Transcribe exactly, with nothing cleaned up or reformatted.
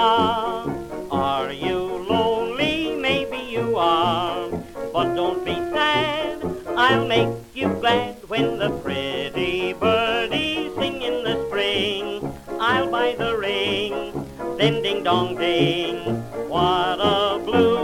ha. Are you lonely? Maybe you are. But don't be sad, I'll make you glad when the pretty birdies sing in the spring. I'll buy the ring, then ding dong ding, what a blue